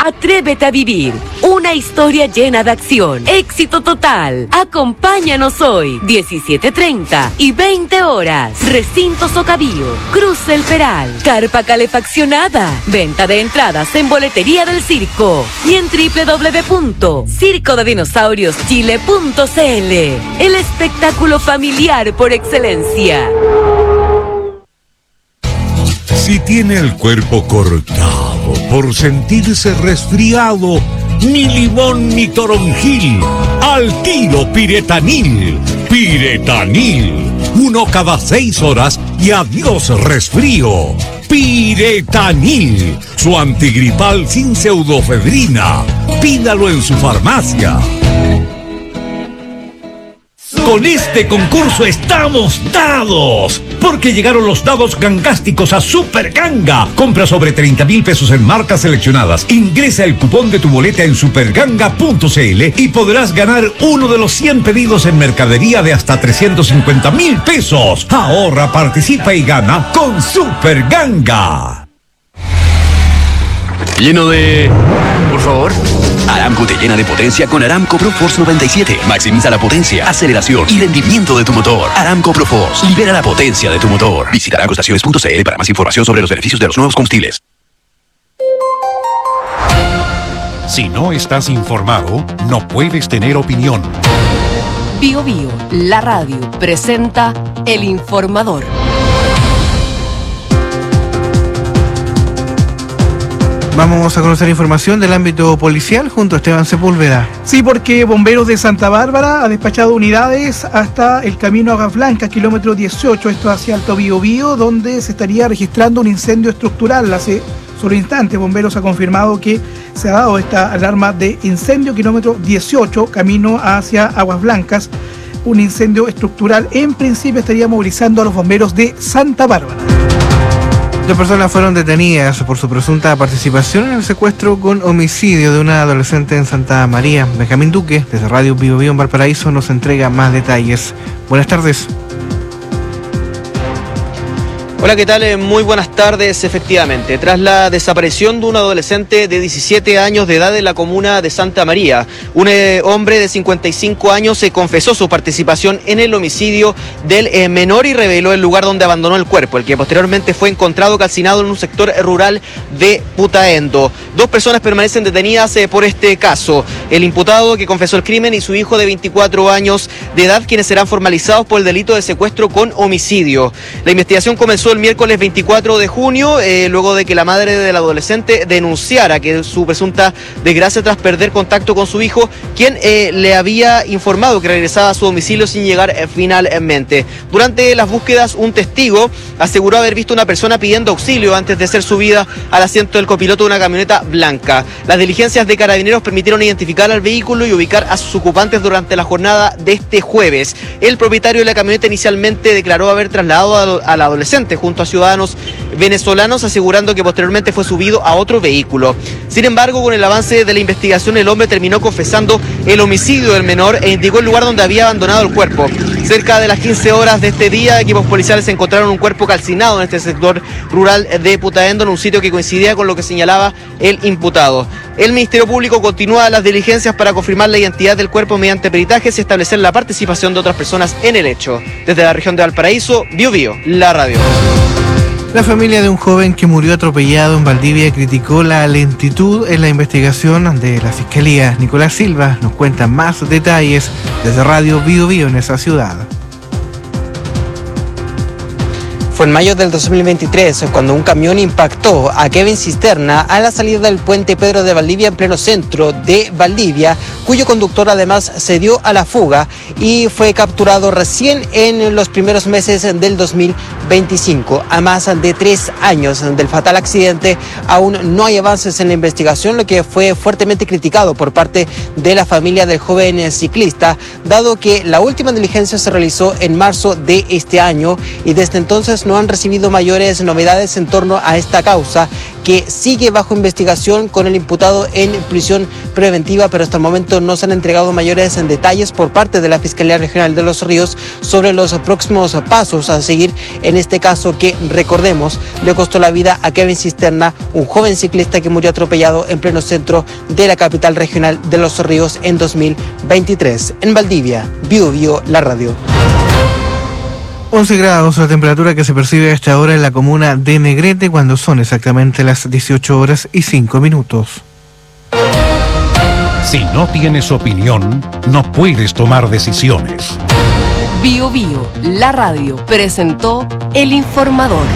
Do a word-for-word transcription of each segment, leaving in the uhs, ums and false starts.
Atrévete a vivir una historia llena de acción, éxito total. Acompáñanos hoy, diecisiete treinta y veinte horas. Recinto Socavio, Cruz del Peral, carpa calefaccionada. Venta de entradas en Boletería del Circo y en doble u doble u doble u punto circo de dinosaurios chile punto c l. El espectáculo familiar por excelencia. Si tiene el cuerpo cortado por sentirse resfriado, ni limón ni toronjil, al tiro Piretanil. Piretanil, uno cada seis horas y adiós resfrío. Piretanil, su antigripal sin pseudofedrina. Pídalo en su farmacia. Con este concurso estamos dados, porque llegaron los dados gangásticos a Super Ganga. Compra sobre treinta mil pesos en marcas seleccionadas. Ingresa el cupón de tu boleta en superganga punto c l y podrás ganar uno de los cien pedidos en mercadería de hasta trescientos cincuenta mil pesos. Ahorra, participa y gana con Super Ganga. Lleno de... Por favor. Aramco te llena de potencia con Aramco ProForce noventa y siete. Maximiza la potencia, aceleración y rendimiento de tu motor. Aramco ProForce. Libera la potencia de tu motor. Visita aramco estaciones punto c l para más información sobre los beneficios de los nuevos combustibles. Si no estás informado, no puedes tener opinión. Bio Bio, la radio, presenta El Informador. Vamos a conocer información del ámbito policial junto a Esteban Sepúlveda. Sí, porque Bomberos de Santa Bárbara ha despachado unidades hasta el camino Aguas Blancas, kilómetro dieciocho, esto hacia Alto Biobío, donde se estaría registrando un incendio estructural. Hace solo instantes, Bomberos ha confirmado que se ha dado esta alarma de incendio, kilómetro dieciocho, camino hacia Aguas Blancas, un incendio estructural. En principio estaría movilizando a los bomberos de Santa Bárbara. Dos personas fueron detenidas por su presunta participación en el secuestro con homicidio de una adolescente en Santa María. Benjamín Duque, desde Radio Bio Bio en Valparaíso, nos entrega más detalles. Buenas tardes. Hola, ¿qué tal? Muy buenas tardes. Efectivamente, tras la desaparición de un adolescente de diecisiete años de edad en la comuna de Santa María, un eh, hombre de cincuenta y cinco años se confesó su participación en el homicidio del eh, menor y reveló el lugar donde abandonó el cuerpo, el que posteriormente fue encontrado calcinado en un sector rural de Putaendo. Dos personas permanecen detenidas eh, por este caso. El imputado que confesó el crimen y su hijo de veinticuatro años de edad, quienes serán formalizados por el delito de secuestro con homicidio. La investigación comenzó el miércoles veinticuatro de junio, eh, luego de que la madre del adolescente denunciara que su presunta desgracia tras perder contacto con su hijo, quien eh, le había informado que regresaba a su domicilio sin llegar eh, finalmente. Durante las búsquedas, un testigo aseguró haber visto una persona pidiendo auxilio antes de ser subida al asiento del copiloto de una camioneta blanca. Las diligencias de carabineros permitieron identificar al vehículo y ubicar a sus ocupantes durante la jornada de este jueves. El propietario de la camioneta inicialmente declaró haber trasladado al adolescente junto a ciudadanos venezolanos, asegurando que posteriormente fue subido a otro vehículo. Sin embargo, con el avance de la investigación, el hombre terminó confesando el homicidio del menor e indicó el lugar donde había abandonado el cuerpo. Cerca de las quince horas de este día, equipos policiales encontraron un cuerpo calcinado en este sector rural de Putaendo, en un sitio que coincidía con lo que señalaba el imputado. El Ministerio Público continúa las diligencias para confirmar la identidad del cuerpo mediante peritajes y establecer la participación de otras personas en el hecho. Desde la región de Valparaíso, Bio Bio, la radio. La familia de un joven que murió atropellado en Valdivia criticó la lentitud en la investigación de la Fiscalía. Nicolás Silva nos cuenta más detalles desde Radio Bio Bio en esa ciudad. Fue en mayo del dos mil veintitrés cuando un camión impactó a Kevin Cisterna a la salida del puente Pedro de Valdivia en pleno centro de Valdivia, cuyo conductor además se dio a la fuga y fue capturado recién en los primeros meses del dos mil veinticinco. A más de tres años del fatal accidente, aún no hay avances en la investigación, lo que fue fuertemente criticado por parte de la familia del joven ciclista, dado que la última diligencia se realizó en marzo de este año y desde entonces no han recibido mayores novedades en torno a esta causa, que sigue bajo investigación con el imputado en prisión preventiva, pero hasta el momento no se han entregado mayores detalles por parte de la Fiscalía Regional de Los Ríos sobre los próximos pasos a seguir en este caso que, recordemos, le costó la vida a Kevin Cisterna, un joven ciclista que murió atropellado en pleno centro de la capital regional de Los Ríos en dos mil veintitrés. En Valdivia, Bio Bio, la radio. once grados la temperatura que se percibe a esta hora en la comuna de Negrete, cuando son exactamente las dieciocho horas y cinco minutos. Si no tienes opinión, no puedes tomar decisiones. Bio Bio, la radio, presentó El Informador.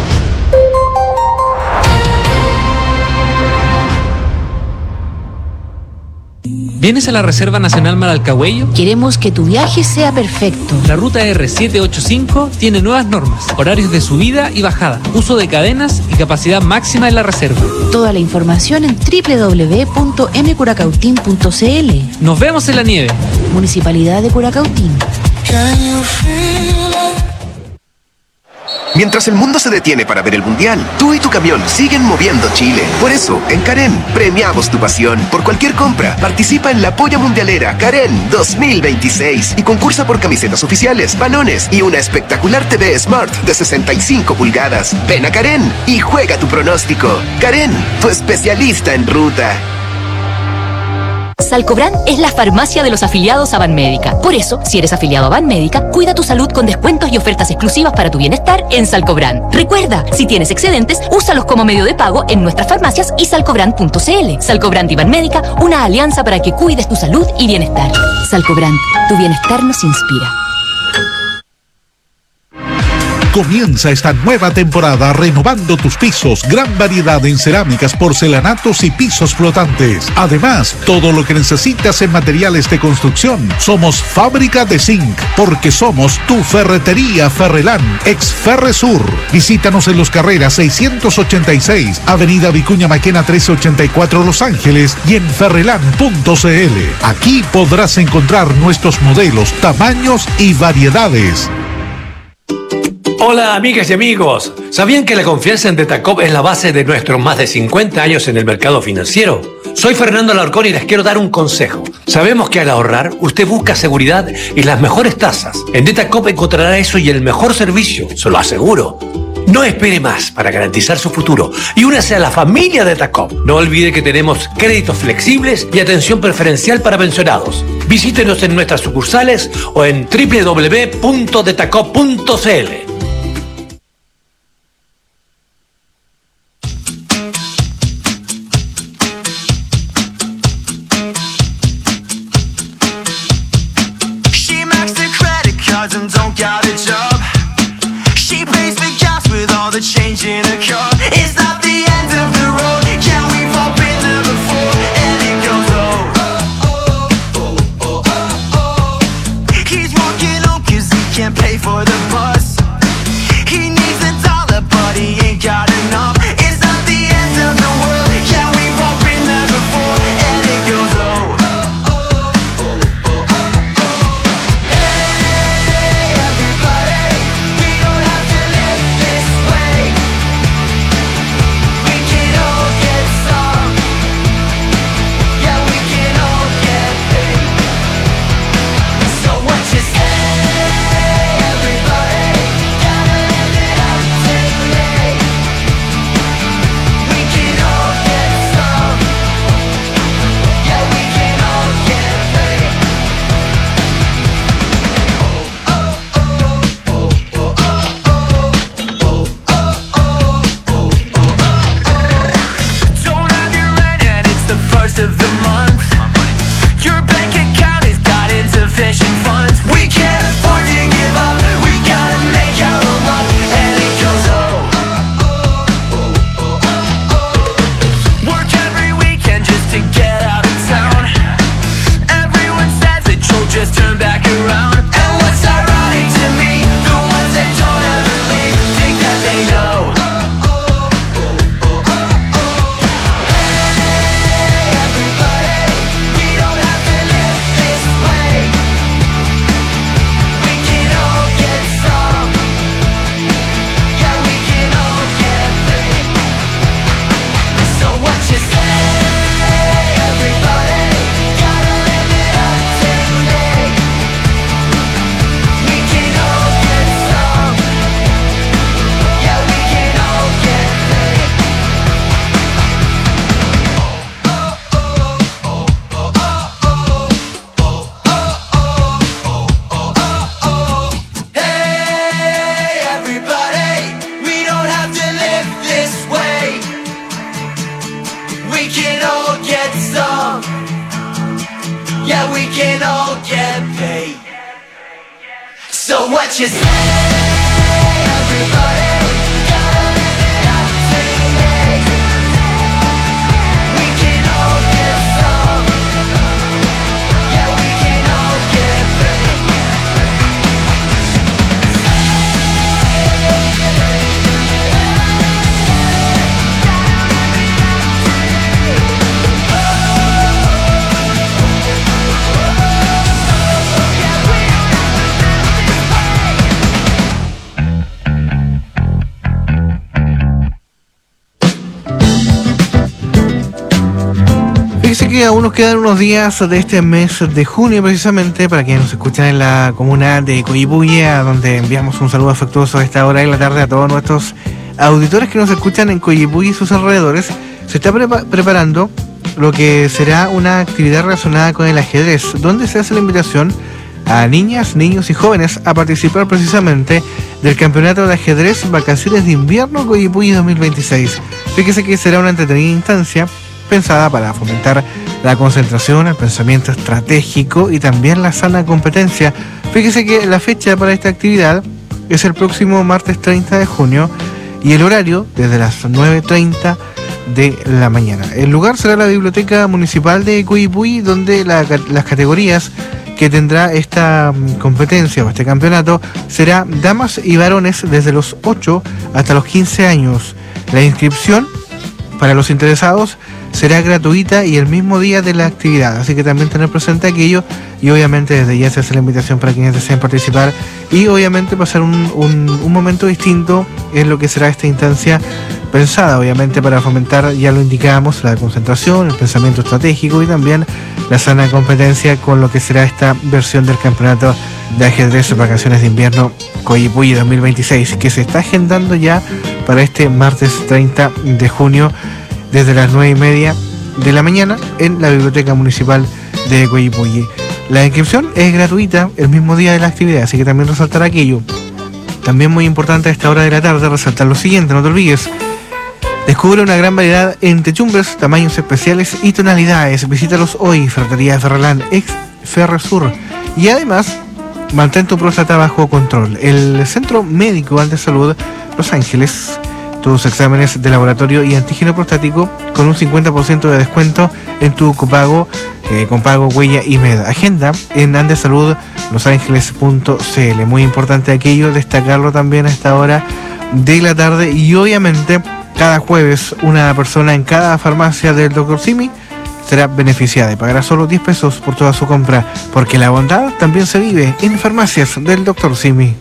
¿Vienes a la Reserva Nacional Maralcahuello? Queremos que tu viaje sea perfecto. La ruta R setecientos ochenta y cinco tiene nuevas normas, horarios de subida y bajada, uso de cadenas y capacidad máxima en la reserva. Toda la información en doble u doble u doble u punto m curacautín punto c l. Nos vemos en la nieve. Municipalidad de Curacautín. Mientras el mundo se detiene para ver el Mundial, tú y tu camión siguen moviendo Chile. Por eso, en Karen, premiamos tu pasión. Por cualquier compra, participa en la Polla Mundialera Karen dos mil veintiséis y concursa por camisetas oficiales, balones y una espectacular T V Smart de sesenta y cinco pulgadas. Ven a Karen y juega tu pronóstico. Karen, tu especialista en ruta. Salcobran es la farmacia de los afiliados a Banmédica. Por eso, si eres afiliado a Banmédica, cuida tu salud con descuentos y ofertas exclusivas para tu bienestar en Salcobran. Recuerda, si tienes excedentes, úsalos como medio de pago en nuestras farmacias y salcobran punto c l. Salcobran y Banmédica, una alianza para que cuides tu salud y bienestar. Salcobran, tu bienestar nos inspira. Comienza esta nueva temporada renovando tus pisos. Gran variedad en cerámicas, porcelanatos y pisos flotantes. Además, todo lo que necesitas en materiales de construcción. Somos Fábrica de Zinc, porque somos tu ferretería Ferrelán, ex Ferresur. Visítanos en Los Carreras seiscientos ochenta y seis, Avenida Vicuña Maquena trescientos ochenta y cuatro, Los Ángeles, y en ferrelán punto c l. Aquí podrás encontrar nuestros modelos, tamaños y variedades. Hola amigas y amigos, ¿sabían que la confianza en Detacop es la base de nuestros más de cincuenta años en el mercado financiero? Soy Fernando Alarcón y les quiero dar un consejo. Sabemos que al ahorrar, usted busca seguridad y las mejores tasas. En Detacop encontrará eso y el mejor servicio, se lo aseguro. No espere más para garantizar su futuro y únase a la familia Detacop. No olvide que tenemos créditos flexibles y atención preferencial para pensionados. Visítenos en nuestras sucursales o en doble u doble u doble u punto detacop punto c l. Pay for the bus. Yeah, we can all get paid. So what you say, everybody? Fíjese que aún nos quedan unos días de este mes de junio, precisamente, para quienes nos escuchan en la comuna de Coyipulli, a donde enviamos un saludo afectuoso a esta hora de la tarde a todos nuestros auditores que nos escuchan en Coyipulli y sus alrededores. Se está prepa- preparando lo que será una actividad relacionada con el ajedrez, donde se hace la invitación a niñas, niños y jóvenes a participar precisamente del Campeonato de Ajedrez Vacaciones de Invierno Coyipulli dos mil veintiséis. Fíjese que será una entretenida instancia pensada para fomentar la concentración, el pensamiento estratégico y también la sana competencia. Fíjese que la fecha para esta actividad es el próximo martes treinta de junio y el horario desde las nueve treinta de la mañana. El lugar será la Biblioteca Municipal de Coyipulli, donde la, las categorías que tendrá esta competencia o este campeonato será damas y varones desde los ocho hasta los quince años. La inscripción para los interesados será gratuita y el mismo día de la actividad, así que también tener presente aquello y obviamente desde ya se hace la invitación para quienes deseen participar y obviamente pasar un, un, un momento distinto en lo que será esta instancia pensada obviamente para fomentar, ya lo indicábamos, la concentración, el pensamiento estratégico y también la sana competencia con lo que será esta versión del Campeonato de Ajedrez Vacaciones de Invierno Coyipulli dos mil veintiséis, que se está agendando ya para este martes treinta de junio desde las nueve y media de la mañana en la Biblioteca Municipal de Coyipulli. La inscripción es gratuita el mismo día de la actividad, así que también resaltar aquello. También muy importante a esta hora de la tarde resaltar lo siguiente, no te olvides. Descubre una gran variedad en techumbres, tamaños especiales y tonalidades. Visítalos hoy, Ferretería Ferrelán, ex Ferresur. Y además, mantén tu próstata bajo control. El Centro Médico de Salud Los Ángeles, tus exámenes de laboratorio y antígeno prostático con un cincuenta por ciento de descuento en tu copago, eh, con pago, huella y med. Agenda en andesalud losangeles punto c l. Muy importante aquello, destacarlo también a esta hora de la tarde. Y obviamente cada jueves una persona en cada farmacia del doctor Simi será beneficiada y pagará solo diez pesos por toda su compra, porque la bondad también se vive en farmacias del doctor Simi.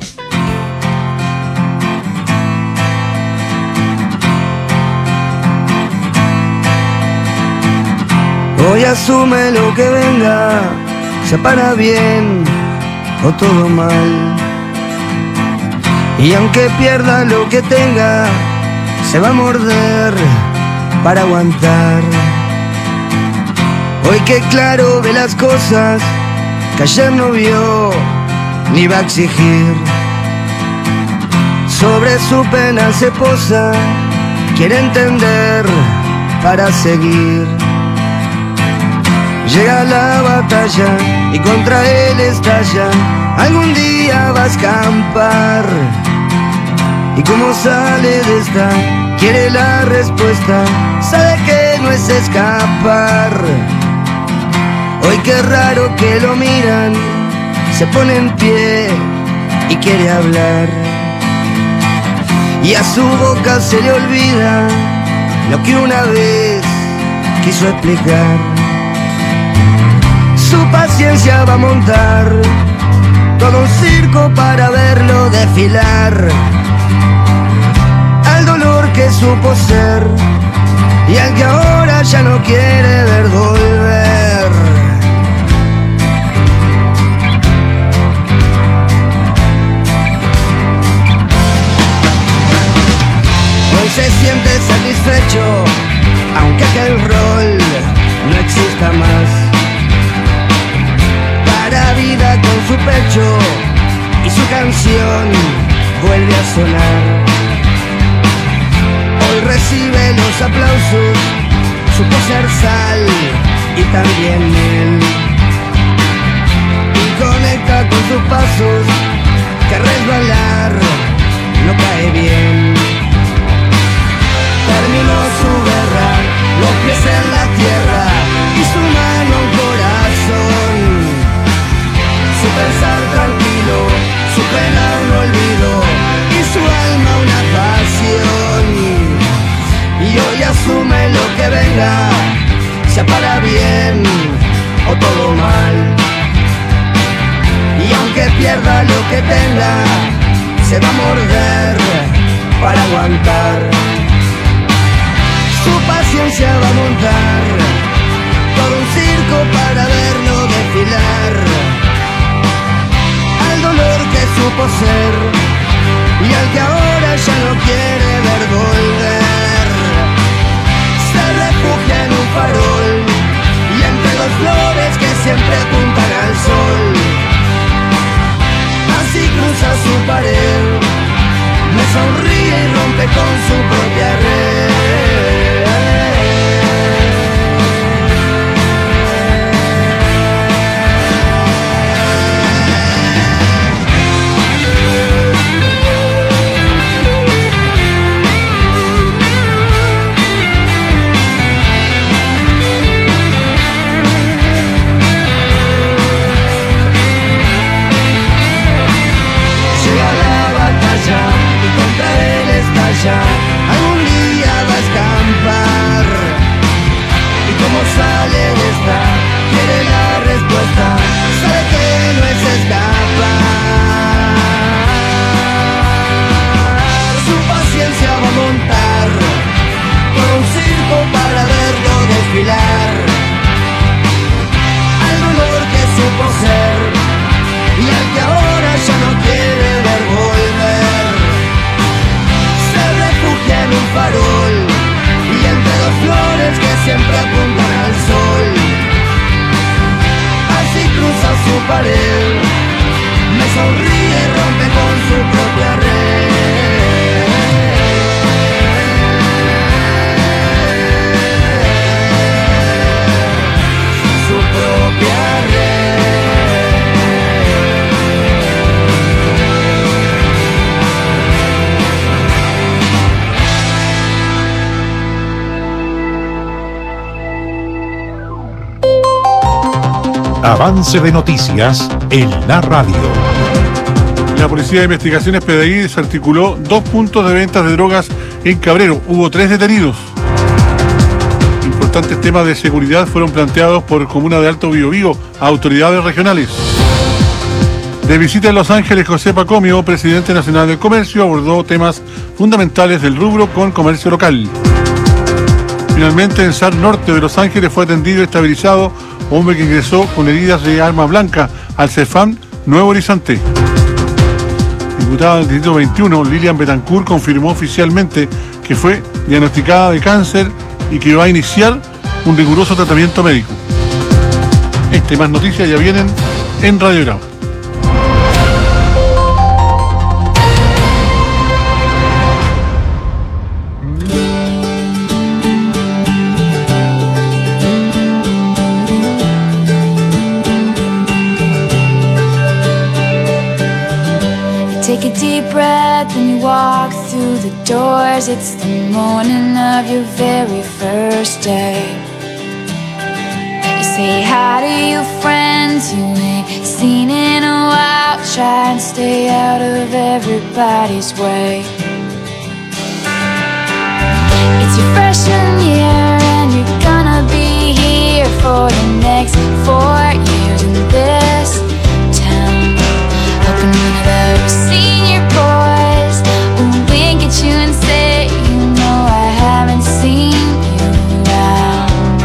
Hoy asume lo que venga, sea para bien o todo mal. Y aunque pierda lo que tenga, se va a morder para aguantar. Hoy que claro ve las cosas que ayer no vio ni va a exigir. Sobre su pena se posa, quiere entender para seguir. Llega la batalla y contra él estalla. Algún día va a escampar. Y como sale de esta, quiere la respuesta. Sabe que no es escapar. Hoy qué raro que lo miran, se pone en pie y quiere hablar. Y a su boca se le olvida lo que una vez quiso explicar. Su paciencia va a montar todo un circo para verlo desfilar. Al dolor que supo ser y al que ahora ya no quiere ver volver. Hoy se siente satisfecho, aunque aquel rol no exista más. Para vida con su pecho y su canción vuelve a sonar. Hoy recibe los aplausos, supo ser sal y también miel. conecta con sus pasos, que resbalar no cae bien. Terminó su guerra, los pies en la tierra y su mano un corazón. Su pensar tranquilo, su pena un olvido y su alma una pasión. Y hoy asume lo que venga, sea para bien o todo mal. Y aunque pierda lo que tenga, se va a morder para aguantar. Su paciencia va a montar todo un circo para verlo desfilar. Al dolor que supo ser y al que ahora ya no quiere ver volver. Se refugia en un farol y entre dos flores que siempre apuntan al sol. Así cruza su pared, me sonríe y rompe con su propia red. Y contra él estalla, algún día va a escampar. Y como sale de esta, quiere la respuesta, sabe que no es escapar. Su paciencia va a montar todo un circo para verlo desfilar. Al dolor que supo ser y al que ahora ya no quiere ver volver. Se refugia en un farol y entre dos flores que siempre apuntan al sol. Así cruza su pared, me sonríe y rompe con su propia red. Su propia red. Avance de noticias en la radio. La Policía de Investigaciones P D I desarticuló dos puntos de ventas de drogas en Cabrero. Hubo tres detenidos. Importantes temas de seguridad fueron planteados por Comuna de Alto Biobío a autoridades regionales. De visita en Los Ángeles, José Pacomio, presidente nacional del comercio, abordó temas fundamentales del rubro con comercio local. Finalmente, en S A R Norte de Los Ángeles fue atendido y estabilizado hombre que ingresó con heridas de arma blanca al CEFAM Nuevo Horizonte. Diputada del Distrito veintiuno, Lilian Betancourt, confirmó oficialmente que fue diagnosticada de cáncer y que va a iniciar un riguroso tratamiento médico. Esta y más noticias ya vienen en Radiograma. Take a deep breath and you walk through the doors. It's the morning of your very first day. You say hi to your friends you ain't seen in a while. Try and stay out of everybody's way. It's your freshman year and you're gonna be here for the next four years in this town. Hoping none of those senior boys will wink at you and say, you know I haven't seen you around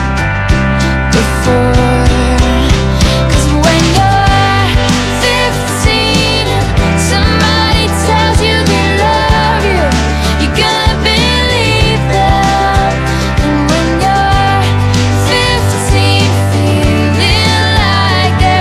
before. 'Cause when you're fifteen, somebody tells you they love you, you're gonna believe them. And when you're fifteen, feeling like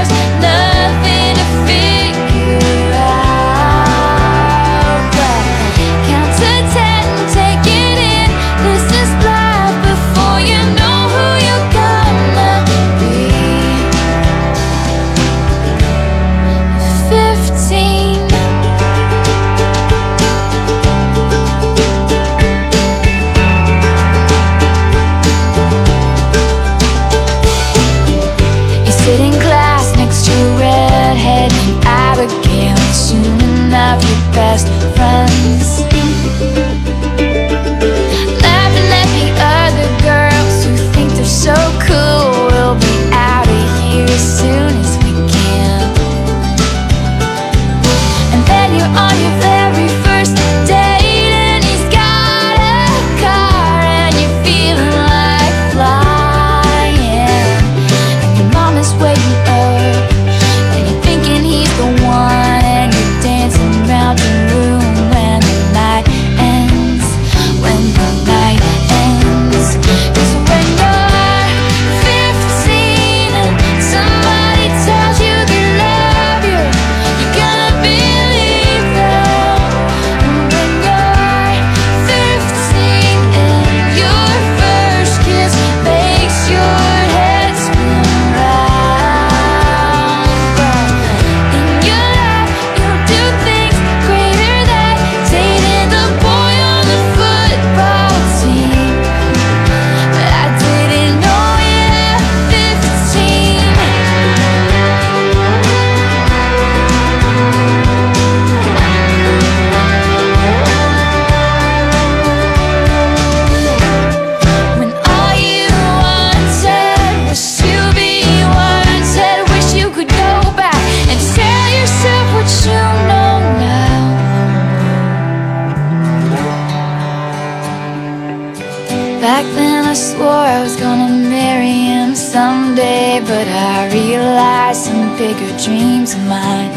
someday, but I realize some bigger dreams of mine.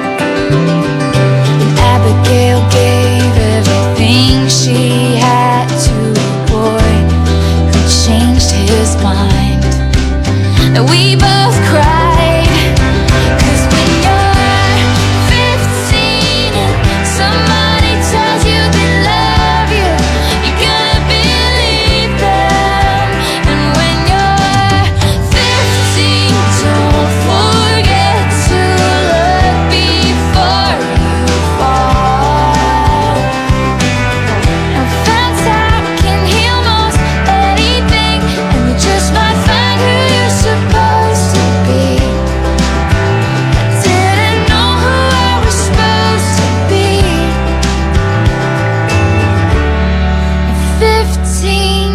And Abigail gave everything she had to a boy who changed his mind. And we both cried, 'cause when you're fifteen and somebody tells you they love you, you're gonna believe them. And when you're fifteen, don't forget to look before you fall. And that's how it can heal most anything, and you just might find who you're supposed to be. I didn't know who I was supposed to be at fifteen.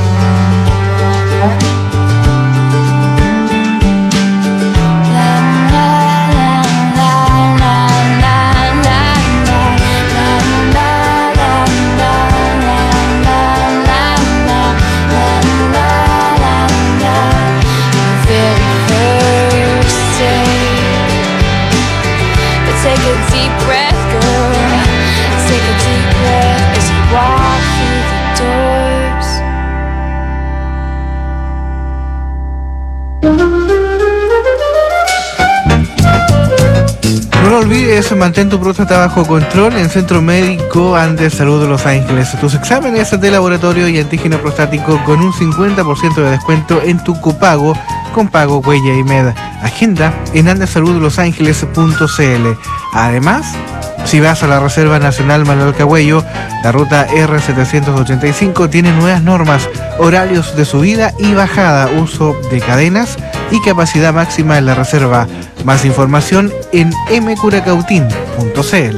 Very first day. But take a deep breath, girl. Take a deep breath as you walk through the doors. No lo olvides, mantén tu próstata bajo control en Centro Médico Andes Salud de Los Ángeles. Tus exámenes de laboratorio y antígeno prostático con un cincuenta por ciento de descuento en tu copago con pago Huella y Med. Agenda en andesaludlosangeles punto cl. Además, si vas a la Reserva Nacional Manuel Cagüello, la ruta R setecientos ochenta y cinco tiene nuevas normas, horarios de subida y bajada, uso de cadenas y capacidad máxima en la reserva. Más información en m curacautín punto cl.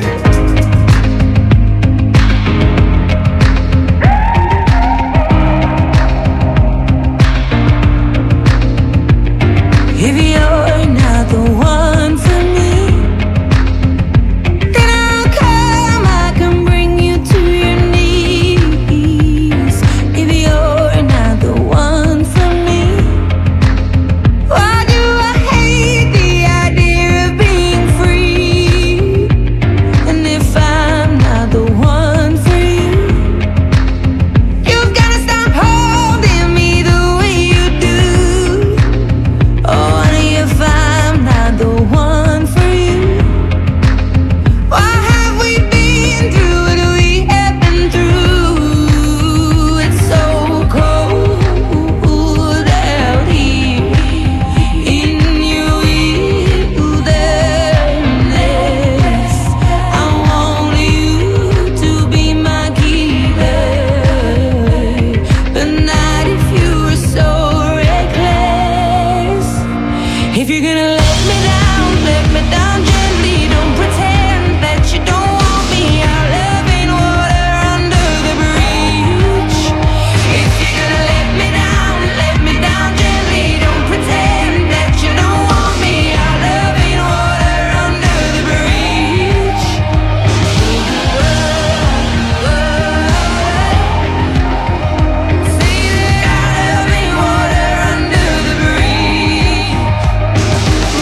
If you're not the one for me, then I'll come, I can bring you to your knees. If you're not the one for me, why do I hate the idea of being free? And if I'm not the one for you, you've gotta stop holding me the way you do. Oh, honey, if I'm not the one for you, why have we been through what we have been through? It's so cold out here in your wilderness. I want you to be my keeper, but not if you are so reckless. If you're gonna let me down, let me down gently. Don't pretend that you don't want me. Our love ain't water under the bridge. If you're gonna let me down, let me down gently. Don't pretend that you don't want me. Our love ain't water under the bridge. Say that our love ain't water under the bridge.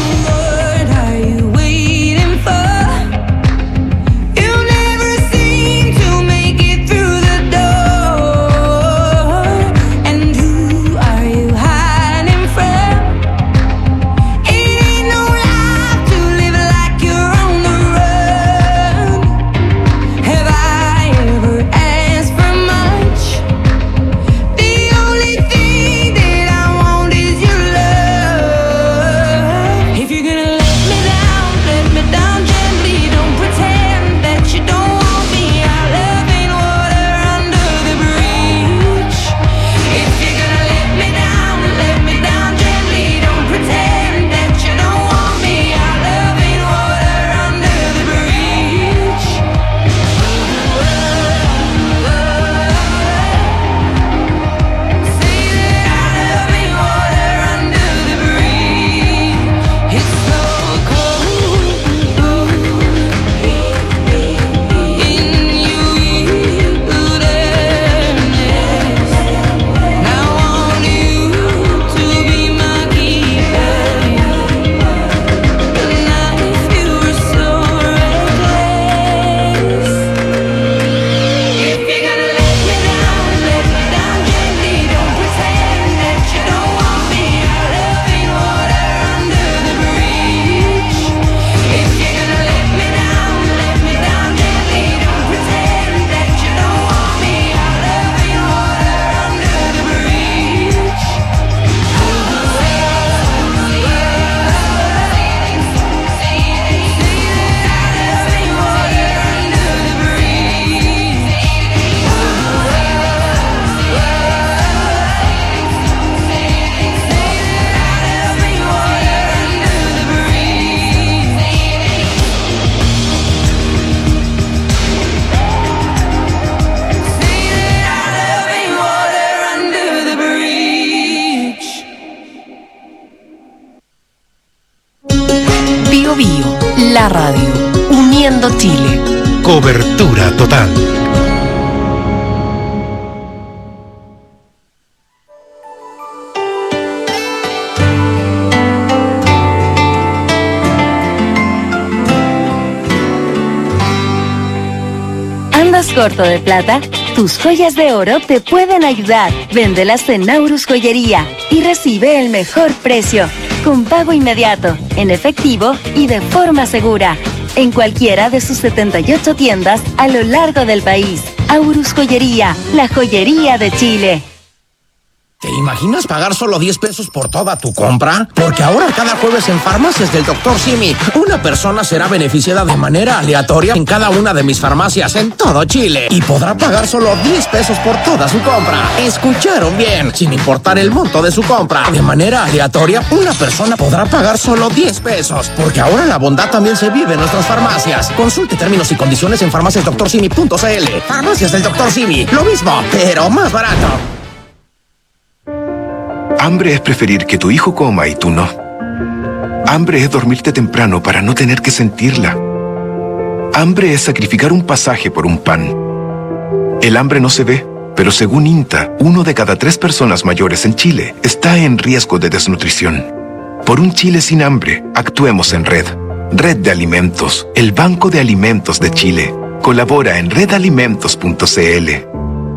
Biobío, la radio, uniendo Chile. Cobertura total. ¿Andas corto de plata? Tus joyas de oro te pueden ayudar. Véndelas en Naurus Joyería y recibe el mejor precio, con pago inmediato, en efectivo y de forma segura, en cualquiera de sus setenta y ocho tiendas a lo largo del país. Aurus Joyería, la joyería de Chile. ¿Te imaginas pagar solo diez pesos por toda tu compra? Porque ahora cada jueves en Farmacias del doctor Simi, una persona será beneficiada de manera aleatoria en cada una de mis farmacias en todo Chile y podrá pagar solo diez pesos por toda su compra. ¿Escucharon bien? Sin importar el monto de su compra. De manera aleatoria, una persona podrá pagar solo diez pesos. Porque ahora la bondad también se vive en nuestras farmacias. Consulte términos y condiciones en farmacias doctor simi punto c l. Farmacias del doctor Simi, lo mismo, pero más barato. Hambre es preferir que tu hijo coma y tú no. Hambre es dormirte temprano para no tener que sentirla. Hambre es sacrificar un pasaje por un pan. El hambre no se ve, pero según INTA, uno de cada tres personas mayores en Chile está en riesgo de desnutrición. Por un Chile sin hambre, actuemos en red. Red de Alimentos, el Banco de Alimentos de Chile. Colabora en red alimentos punto c l.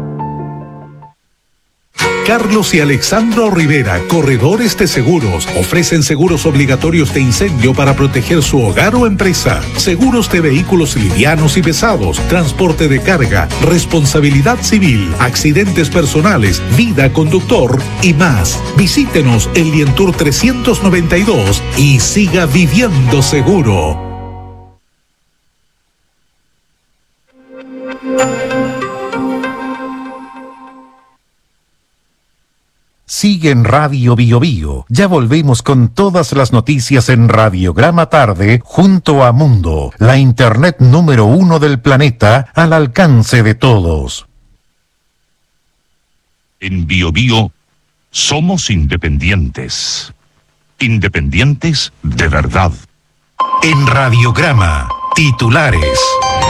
Carlos y Alexandro Rivera, corredores de seguros, ofrecen seguros obligatorios de incendio para proteger su hogar o empresa, seguros de vehículos livianos y pesados, transporte de carga, responsabilidad civil, accidentes personales, vida conductor y más. Visítenos en Lientour trescientos noventa y dos y siga viviendo seguro. Sigue en Radio Biobío. Ya volvemos con todas las noticias en Radiograma Tarde junto a Mundo, la internet número uno del planeta al alcance de todos. En Biobío somos independientes. Independientes de verdad. En Radiograma, titulares.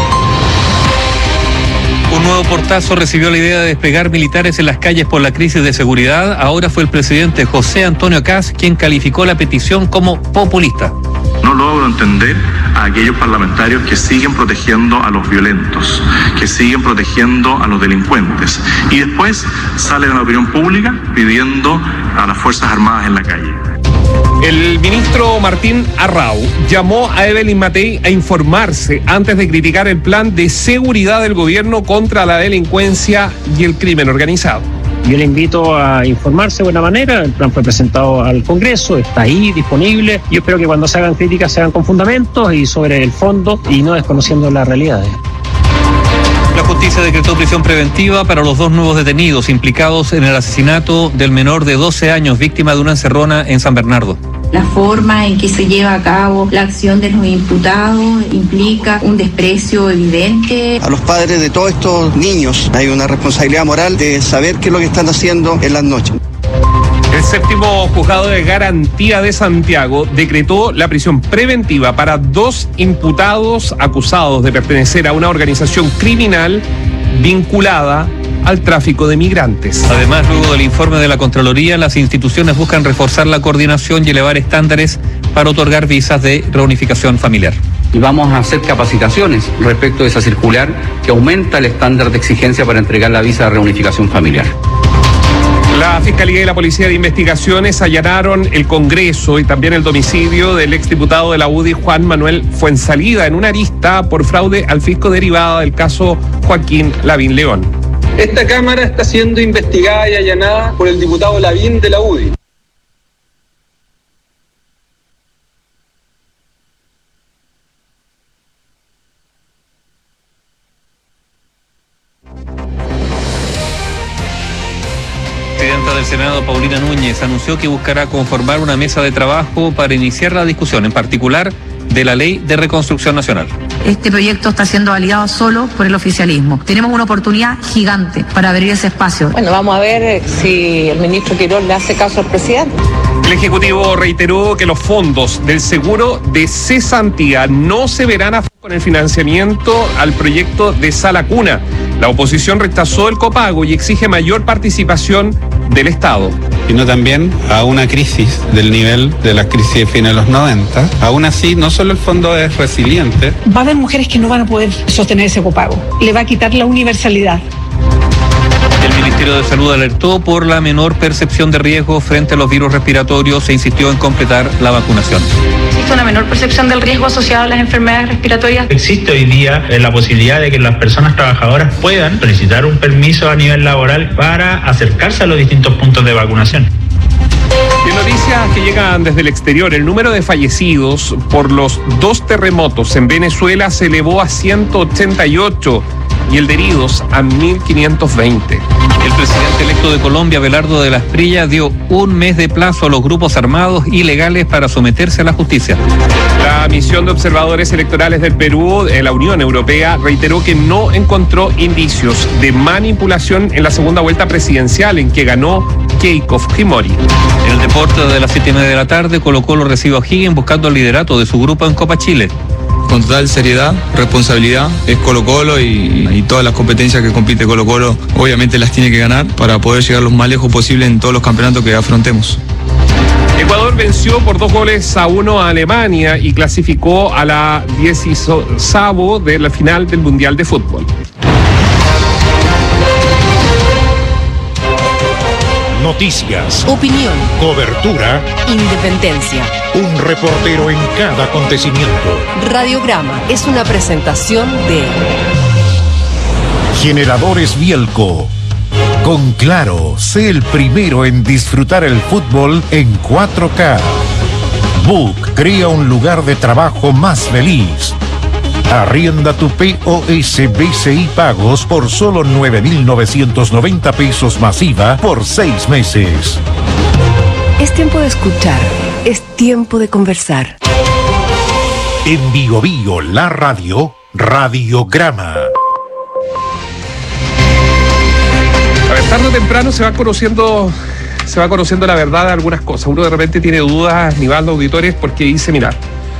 Un nuevo portazo recibió la idea de despegar militares en las calles por la crisis de seguridad. Ahora fue el presidente José Antonio Kast quien calificó la petición como populista. No logro entender a aquellos parlamentarios que siguen protegiendo a los violentos, que siguen protegiendo a los delincuentes y después salen a la opinión pública pidiendo a las Fuerzas Armadas en la calle. El ministro Martín Arrau llamó a Evelyn Matei a informarse antes de criticar el plan de seguridad del gobierno contra la delincuencia y el crimen organizado. Yo le invito a informarse de buena manera. El plan fue presentado al Congreso, está ahí disponible. Yo espero que cuando se hagan críticas se hagan con fundamentos y sobre el fondo y no desconociendo las realidades. La justicia decretó prisión preventiva para los dos nuevos detenidos implicados en el asesinato del menor de doce años, víctima de una encerrona en San Bernardo. La forma en que se lleva a cabo la acción de los imputados implica un desprecio evidente. A los padres de todos estos niños hay una responsabilidad moral de saber qué es lo que están haciendo en las noches. El séptimo juzgado de garantía de Santiago decretó la prisión preventiva para dos imputados acusados de pertenecer a una organización criminal vinculada al tráfico de migrantes. Además, luego del informe de la Contraloría, las instituciones buscan reforzar la coordinación y elevar estándares para otorgar visas de reunificación familiar. Y vamos a hacer capacitaciones respecto de esa circular que aumenta el estándar de exigencia para entregar la visa de reunificación familiar. La Fiscalía y la Policía de Investigaciones allanaron el Congreso y también el domicilio del exdiputado de la U D I, Juan Manuel Fuenzalida, en una arista por fraude al fisco derivada del caso Joaquín Lavín León. Esta Cámara está siendo investigada y allanada por el diputado Lavín de la U D I. La presidenta del Senado, Paulina Núñez, anunció que buscará conformar una mesa de trabajo para iniciar la discusión, en particular de la Ley de Reconstrucción Nacional. Este proyecto está siendo validado solo por el oficialismo. Tenemos una oportunidad gigante para abrir ese espacio. Bueno, vamos a ver si el ministro Quirós le hace caso al presidente. El Ejecutivo reiteró que los fondos del seguro de cesantía no se verán a con el financiamiento al proyecto de Sala Cuna. La oposición rechazó el copago y exige mayor participación del Estado. Sino también a una crisis del nivel de la crisis de fines de los noventa. Aún así, no solo el fondo es resiliente. Va a haber mujeres que no van a poder sostener ese copago. Le va a quitar la universalidad. El Ministerio de Salud alertó por la menor percepción de riesgo frente a los virus respiratorios e insistió en completar la vacunación. Existe una menor percepción del riesgo asociado a las enfermedades respiratorias. Existe hoy día eh, la posibilidad de que las personas trabajadoras puedan solicitar un permiso a nivel laboral para acercarse a los distintos puntos de vacunación. En noticias que llegan desde el exterior, el número de fallecidos por los dos terremotos en Venezuela se elevó a ciento ochenta y ocho y el de heridos a mil quinientos veinte. El presidente electo de Colombia, Abelardo de la Espriella, dio un mes de plazo a los grupos armados ilegales para someterse a la justicia. La misión de observadores electorales del Perú, de la Unión Europea, reiteró que no encontró indicios de manipulación en la segunda vuelta presidencial en que ganó Keiko Fujimori. En el deporte de las siete y media de la tarde, Colo-Colo recibe a O'Higgins buscando el liderato de su grupo en Copa Chile. Con total seriedad, responsabilidad, es Colo-Colo y, y todas las competencias que compite Colo-Colo obviamente las tiene que ganar para poder llegar lo más lejos posible en todos los campeonatos que afrontemos. Ecuador venció por dos goles a uno a Alemania y clasificó a la dieciséis de la final del Mundial de Fútbol. Noticias, Opinión, cobertura, independencia. un reportero en cada acontecimiento. Radiograma es una presentación de Generadores Bielco. Con Claro, sé el primero en disfrutar el fútbol en cuatro K. Book crea un lugar de trabajo más feliz. Arrienda tu P O S B C I Pagos por solo nueve mil novecientos noventa pesos masiva por seis meses. Es tiempo de escuchar, es tiempo de conversar. En Bio Bio, la radio, Radiograma. A ver, tarde o temprano se va conociendo, se va conociendo la verdad de algunas cosas. Uno de repente tiene dudas, Nivaldo, auditores, porque dice, mira,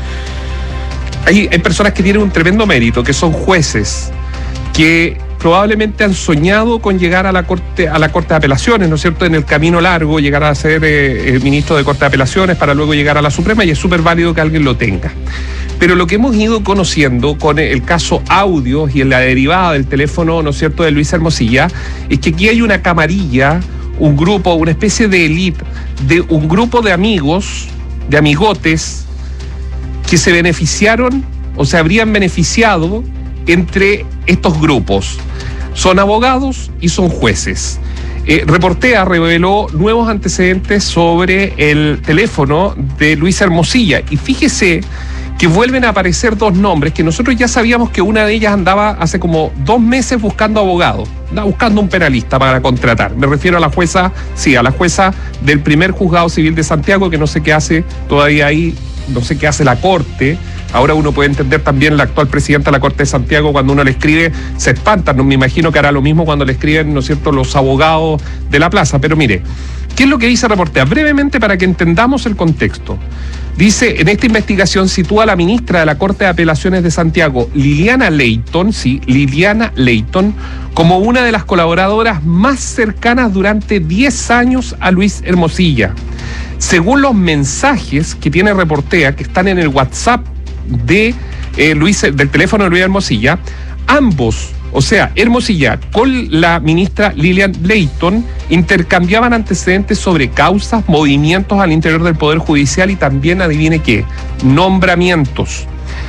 hay, hay personas que tienen un tremendo mérito, que son jueces, que probablemente han soñado con llegar a la Corte, a la Corte de Apelaciones, ¿no es cierto?, en el camino largo, llegar a ser eh, el ministro de Corte de Apelaciones para luego llegar a la Suprema, y es súper válido que alguien lo tenga. Pero lo que hemos ido conociendo con el caso Audios y en la derivada del teléfono, ¿no es cierto?, de Luis Hermosilla, es que aquí hay una camarilla, un grupo, una especie de élite, de un grupo de amigos, de amigotes, que se beneficiaron o se habrían beneficiado entre estos grupos. Son abogados y son jueces. Eh, Reportea reveló nuevos antecedentes sobre el teléfono de Luis Hermosilla, y fíjese que vuelven a aparecer dos nombres que nosotros ya sabíamos que una de ellas andaba hace como dos meses buscando abogado, andaba buscando un penalista para contratar. Me refiero a la jueza, sí, a la jueza del primer juzgado civil de Santiago, que no sé qué hace todavía ahí, no sé qué hace la Corte. Ahora uno puede entender también la actual presidenta de la Corte de Santiago, cuando uno le escribe, se espantan. No me imagino que hará lo mismo cuando le escriben, ¿no es cierto?, los abogados de la plaza. Pero mire, ¿qué es lo que dice Reportea? Brevemente, para que entendamos el contexto. Dice, en esta investigación sitúa a la ministra de la Corte de Apelaciones de Santiago, Liliana Leighton, sí, Liliana Leighton, como una de las colaboradoras más cercanas durante diez años a Luis Hermosilla. Según los mensajes que tiene Reportea, que están en el WhatsApp de eh, Luis, del teléfono de Luis Hermosilla, ambos, o sea, Hermosilla con la ministra Lilian Leighton, intercambiaban antecedentes sobre causas, movimientos al interior del Poder Judicial y también, adivine qué, nombramientos.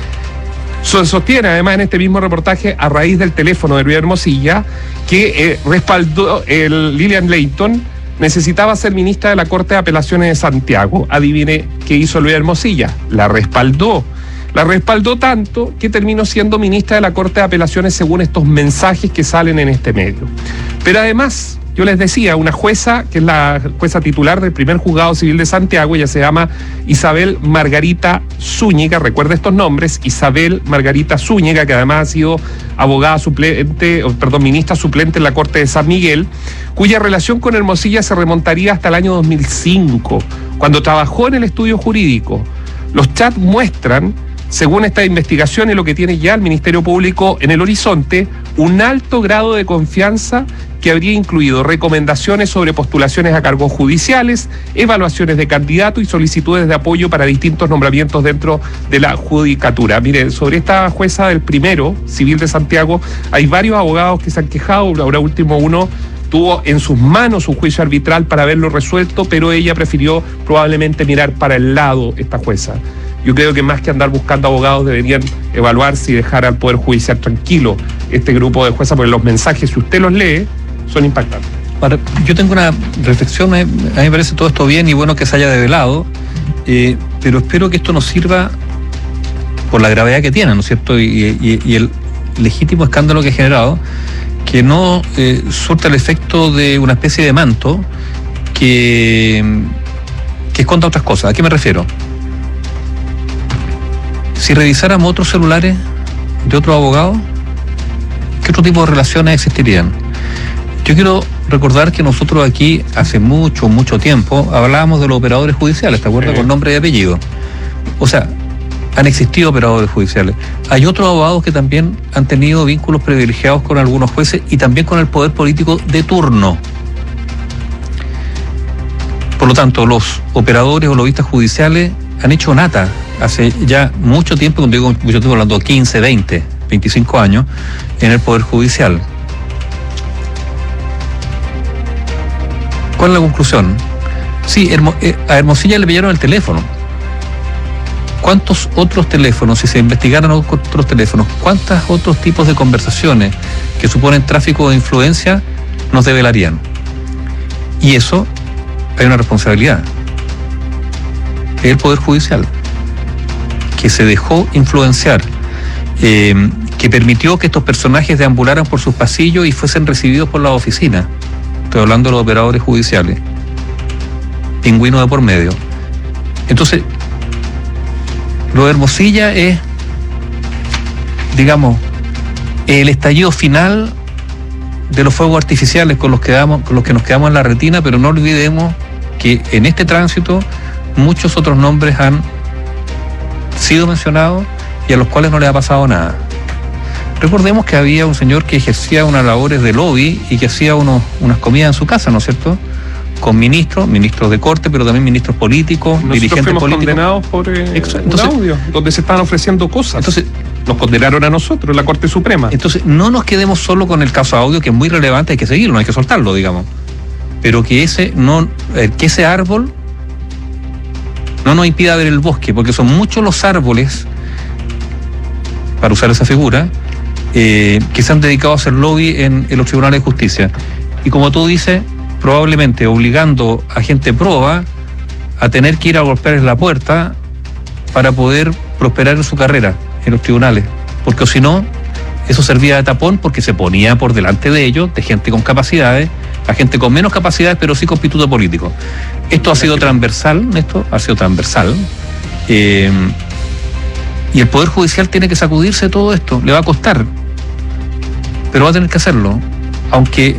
Se sostiene además en este mismo reportaje, a raíz del teléfono de Luis Hermosilla, que eh, respaldó el Lilian Leighton necesitaba ser ministra de la Corte de Apelaciones de Santiago. Adivine qué hizo Luis Hermosilla, la respaldó. La respaldó tanto que terminó siendo ministra de la Corte de Apelaciones según estos mensajes que salen en este medio. Pero además, yo les decía, una jueza, que es la jueza titular del primer juzgado civil de Santiago, ella se llama Isabel Margarita Zúñiga, recuerda estos nombres, Isabel Margarita Zúñiga, que además ha sido abogada suplente, o, perdón, ministra suplente en la Corte de San Miguel, cuya relación con Hermosilla se remontaría hasta el año dos mil cinco, cuando trabajó en el estudio jurídico. Los chats muestran, según esta investigación y lo que tiene ya el Ministerio Público en el horizonte, un alto grado de confianza que habría incluido recomendaciones sobre postulaciones a cargos judiciales, evaluaciones de candidato y solicitudes de apoyo para distintos nombramientos dentro de la judicatura. Mire, sobre esta jueza del primero civil de Santiago, hay varios abogados que se han quejado, ahora último uno tuvo en sus manos un juicio arbitral para haberlo resuelto, pero ella prefirió probablemente mirar para el lado, esta jueza. Yo creo que más que andar buscando abogados deberían evaluarse y dejar al Poder Judicial tranquilo este grupo de juezas, porque los mensajes, si usted los lee, son impactantes. Ahora, yo tengo una reflexión, a mí me parece todo esto bien y bueno que se haya develado, eh, pero espero que esto nos sirva por la gravedad que tiene, ¿no es cierto? Y, y, y el legítimo escándalo que ha generado, que no eh, surta el efecto de una especie de manto que, que esconda otras cosas. ¿A qué me refiero? Si revisáramos otros celulares de otros abogados, ¿qué otro tipo de relaciones existirían? Yo quiero recordar que nosotros aquí, hace mucho, mucho tiempo, hablábamos de los operadores judiciales, ¿te acuerdas? Sí. Con nombre y apellido. O sea, han existido operadores judiciales. Hay otros abogados que también han tenido vínculos privilegiados con algunos jueces y también con el poder político de turno. Por lo tanto, los operadores o lobistas judiciales han hecho nata hace ya mucho tiempo, cuando digo mucho tiempo, hablando de quince, veinte, veinticinco años, en el Poder Judicial. ¿Cuál es la conclusión? Sí, Hermo, eh, a Hermosilla le pillaron el teléfono. ¿Cuántos otros teléfonos, si se investigaran otros teléfonos, cuántos otros tipos de conversaciones que suponen tráfico de influencia nos develarían? Y eso, hay una responsabilidad. El Poder Judicial, que se dejó influenciar, eh, que permitió que estos personajes deambularan por sus pasillos y fuesen recibidos por la oficina. Estoy hablando de los operadores judiciales. Pingüino de por medio. Entonces, lo de Hermosilla es, digamos, el estallido final de los fuegos artificiales con los que damos, con los que nos quedamos en la retina, pero no olvidemos que en este tránsito muchos otros nombres han sido mencionados y a los cuales no les ha pasado nada. Recordemos que había un señor que ejercía unas labores de lobby y que hacía unos, unas comidas en su casa, ¿no es cierto? Con ministros, ministros de corte, pero también ministros políticos, Nosotros dirigentes fuimos políticos. Condenados por eh, entonces, un audio donde se estaban ofreciendo cosas. Entonces, nos condenaron a nosotros, la Corte Suprema. Entonces, no nos quedemos solo con el caso audio, que es muy relevante, hay que seguirlo, no hay que soltarlo, digamos. Pero que ese no, eh, que ese árbol no nos impida ver el bosque, porque son muchos los árboles, para usar esa figura, eh, que se han dedicado a hacer lobby en, en los tribunales de justicia. Y como tú dices, probablemente obligando a gente proba a tener que ir a golpearles la puerta para poder prosperar en su carrera en los tribunales, porque si no, eso servía de tapón, porque se ponía por delante de ellos, de gente con capacidades, a gente con menos capacidades, pero sí con pituto político. Esto ha sido transversal, esto ha sido transversal, eh, y el Poder Judicial tiene que sacudirse de todo esto, le va a costar, pero va a tener que hacerlo, aunque...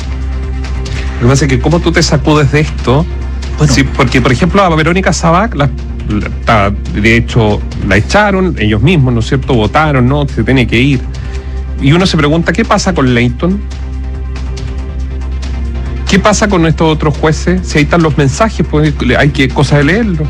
Lo que pasa es que cómo tú te sacudes de esto, bueno, sí, porque por ejemplo a Verónica Sabac, la, la, de hecho la echaron ellos mismos, ¿no es cierto? Votaron, ¿no? Se tiene que ir. Y uno se pregunta, ¿qué pasa con Leighton? ¿Qué pasa con estos otros jueces? Si ahí están los mensajes, pues hay que cosa de leerlo.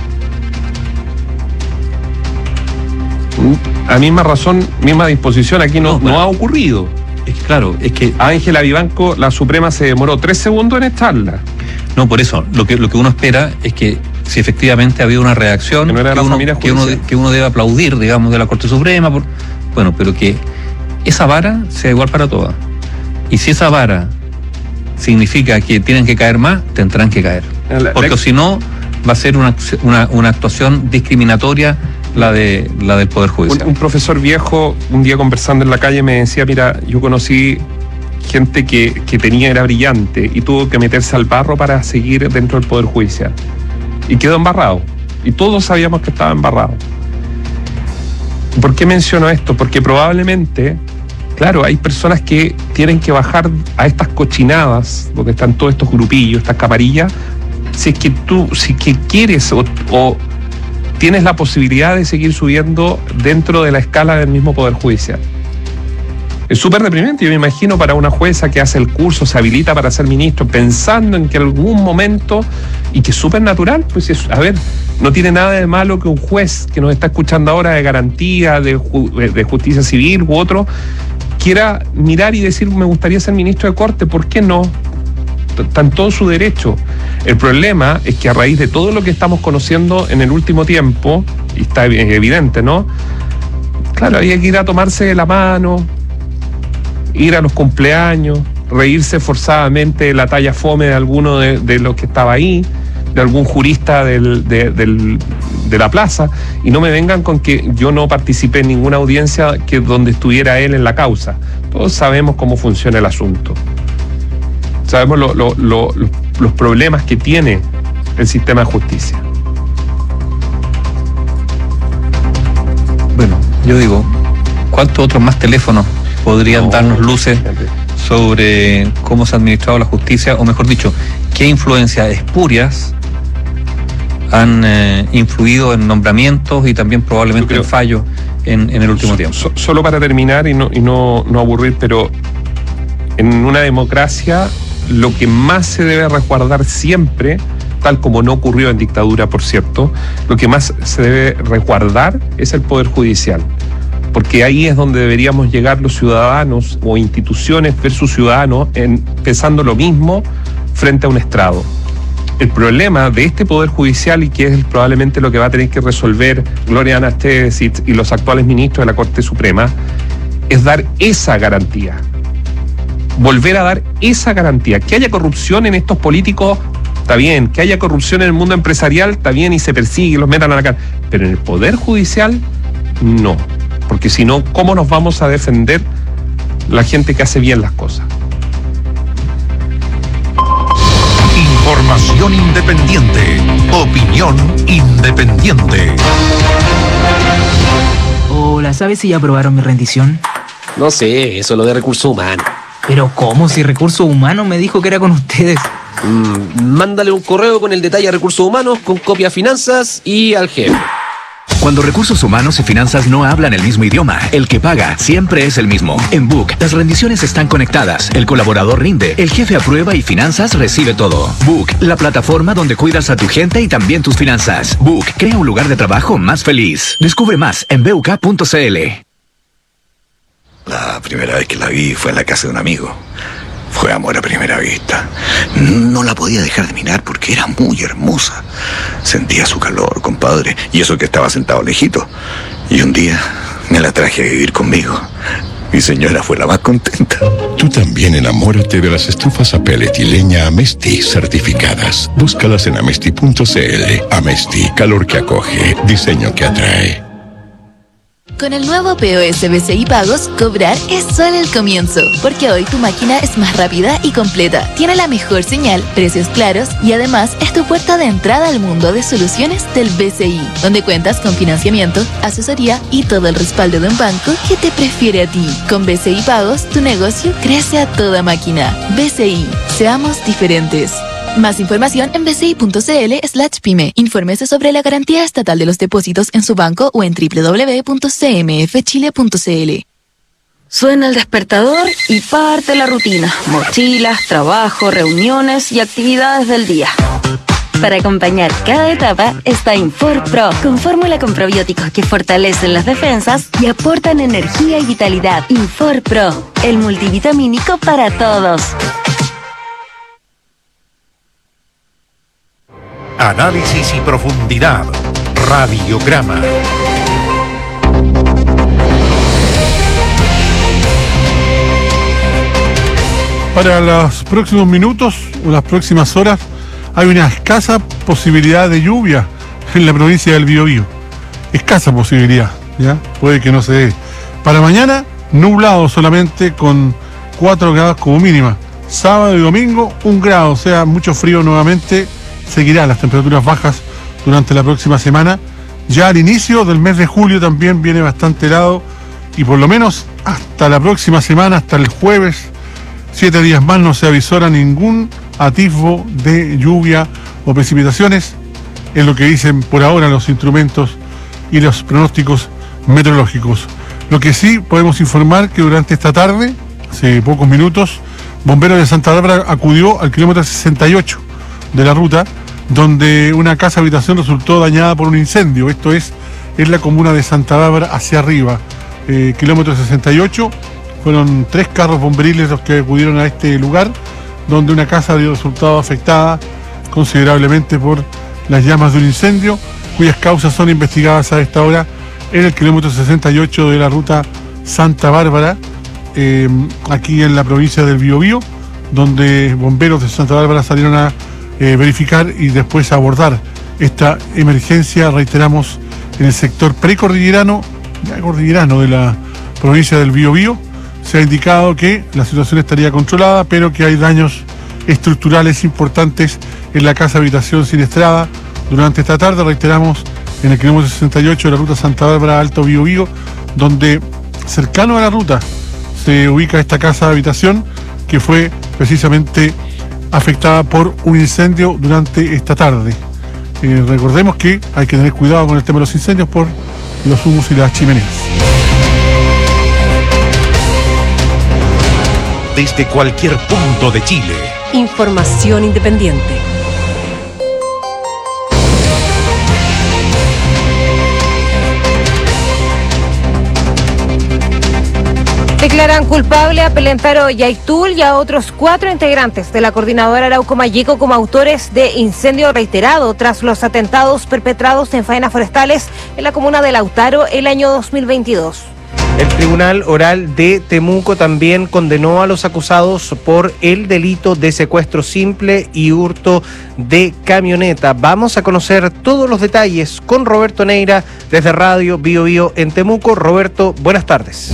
A misma razón, misma disposición, aquí no, no, no ha ocurrido. Es que, claro, es que a Ángela Vivanco, la Suprema, se demoró tres segundos en echarla. No, por eso, lo que, lo que uno espera es que si efectivamente ha habido una reacción que, no era que, uno, que, uno, que uno debe aplaudir, digamos, de la Corte Suprema, por, bueno, pero que esa vara sea igual para todas. Y si esa vara significa que tienen que caer más, tendrán que caer. La, Porque la... si no, va a ser una, una, una actuación discriminatoria la de la del Poder Judicial. Un, un profesor viejo, un día conversando en la calle, me decía, mira, yo conocí gente que, que tenía, era brillante y tuvo que meterse al barro para seguir dentro del Poder Judicial. Y quedó embarrado. Y todos sabíamos que estaba embarrado. ¿Por qué menciono esto? Porque probablemente, claro, hay personas que tienen que bajar a estas cochinadas, donde están todos estos grupillos, estas camarillas, si es que tú, si es que quieres o, o tienes la posibilidad de seguir subiendo dentro de la escala del mismo Poder Judicial. Es súper deprimente, yo me imagino, para una jueza que hace el curso, se habilita para ser ministro, pensando en que en algún momento, y que es súper natural, pues es, a ver, no tiene nada de malo que un juez que nos está escuchando ahora de garantía, de, ju- de justicia civil u otro, quiera mirar y decir, me gustaría ser ministro de Corte, ¿por qué no? Está en todo su derecho. El problema es que a raíz de todo lo que estamos conociendo en el último tiempo, y está evidente, ¿no? Claro, había que ir a tomarse de la mano, ir a los cumpleaños, reírse forzadamente de la talla fome de alguno de, de los que estaba ahí, de algún jurista del, de, del, de la plaza, y no me vengan con que yo no participé en ninguna audiencia que donde estuviera él en la causa. Todos sabemos cómo funciona el asunto. Sabemos lo, lo, lo, los problemas que tiene el sistema de justicia. Bueno, yo digo, ¿cuántos otros más teléfonos podrían no, darnos luces sobre cómo se ha administrado la justicia, o mejor dicho, qué influencias espurias han eh, influido en nombramientos y también probablemente en fallos en, en el último so, tiempo? So, solo para terminar y no, y no, no aburrir, pero en una democracia lo que más se debe resguardar siempre, tal como no ocurrió en dictadura, por cierto, lo que más se debe resguardar es el Poder Judicial. Porque ahí es donde deberíamos llegar los ciudadanos o instituciones versus ciudadanos, en, pensando lo mismo frente a un estrado. El problema de este Poder Judicial, y que es probablemente lo que va a tener que resolver Gloria Esteves y, y los actuales ministros de la Corte Suprema, es dar esa garantía. Volver a dar esa garantía. Que haya corrupción en estos políticos, está bien. Que haya corrupción en el mundo empresarial, está bien, y se persigue y los metan a la cárcel. Pero en el Poder Judicial, no. Porque si no, ¿cómo nos vamos a defender la gente que hace bien las cosas? Información independiente. Opinión independiente. Hola, ¿sabes si ya aprobaron mi rendición? No sé, eso es lo de recursos humanos. ¿Pero cómo? Si recursos humanos me dijo que era con ustedes. Mm, mándale un correo con el detalle a recursos humanos, con copia a finanzas y al jefe. Cuando recursos humanos y finanzas no hablan el mismo idioma, el que paga siempre es el mismo. En Book, las rendiciones están conectadas, el colaborador rinde, el jefe aprueba y finanzas recibe todo. Book, la plataforma donde cuidas a tu gente y también tus finanzas. Book, crea un lugar de trabajo más feliz. Descubre más en b u k punto c l. La primera vez que la vi fue en la casa de un amigo. Fue amor a primera vista. No la podía dejar de mirar porque era muy hermosa. Sentía su calor, compadre, y eso que estaba sentado lejito. Y un día me la traje a vivir conmigo. Mi señora fue la más contenta. Tú también enamórate de las estufas a pellet y leña Amesti certificadas. Búscalas en amesti punto c l. Amesti, calor que acoge, diseño que atrae. Con el nuevo P O S B C I Pagos, cobrar es solo el comienzo, porque hoy tu máquina es más rápida y completa, tiene la mejor señal, precios claros y además es tu puerta de entrada al mundo de soluciones del B C I, donde cuentas con financiamiento, asesoría y todo el respaldo de un banco que te prefiere a ti. Con B C I Pagos, tu negocio crece a toda máquina. B C I, seamos diferentes. Más información en b c i punto c l slash pyme. Infórmese sobre la garantía estatal de los depósitos en su banco o en w w w punto c m f chile punto c l. Suena el despertador y parte la rutina. Mochilas, trabajo, reuniones y actividades del día. Para acompañar cada etapa está Infor Pro, con fórmula con probióticos que fortalecen las defensas y aportan energía y vitalidad. Infor Pro, el multivitamínico para todos. Análisis y profundidad. Radiograma. Para los próximos minutos o las próximas horas hay una escasa posibilidad de lluvia en la provincia del Biobío. Escasa posibilidad, ¿ya? Puede que no se dé. Para mañana, nublado solamente con cuatro grados como mínima. Sábado y domingo, un grado, o sea, mucho frío nuevamente. Seguirán las temperaturas bajas durante la próxima semana. Ya al inicio del mes de julio también viene bastante helado y por lo menos hasta la próxima semana, hasta el jueves, siete días más, no se avisora ningún atisbo de lluvia o precipitaciones, es lo que dicen por ahora los instrumentos y los pronósticos meteorológicos. Lo que sí podemos informar que durante esta tarde, hace pocos minutos, Bomberos de Santa Bárbara acudió al kilómetro sesenta y ocho de la ruta, donde una casa habitación resultó dañada por un incendio. Esto es en la comuna de Santa Bárbara hacia arriba. Eh, kilómetro sesenta y ocho, fueron tres carros bomberiles los que acudieron a este lugar, donde una casa había resultado afectada considerablemente por las llamas de un incendio, cuyas causas son investigadas a esta hora en el kilómetro sesenta y ocho de la ruta Santa Bárbara, eh, aquí en la provincia del Biobío, donde bomberos de Santa Bárbara salieron a eh, verificar y después a abordar esta emergencia, reiteramos, en el sector precordillerano, ya cordillerano de la provincia del Biobío. Se ha indicado que la situación estaría controlada, pero que hay daños estructurales importantes en la casa habitación siniestrada durante esta tarde, reiteramos, en el kilómetro sesenta y ocho de la ruta Santa Bárbara Alto Biobío, donde cercano a la ruta se ubica esta casa de habitación que fue precisamente afectada por un incendio durante esta tarde. Eh, recordemos que hay que tener cuidado con el tema de los incendios por los humos y las chimeneas. Desde cualquier punto de Chile. Información independiente. Declaran culpable a Pelentaro Yaitul y a otros cuatro integrantes de la coordinadora Arauco Mayeco como autores de incendio reiterado tras los atentados perpetrados en faenas forestales en la comuna de Lautaro el año dos mil veintidós. El Tribunal Oral de Temuco también condenó a los acusados por el delito de secuestro simple y hurto de camioneta. Vamos a conocer todos los detalles con Roberto Neira desde Radio Bio Bio en Temuco. Roberto, buenas tardes.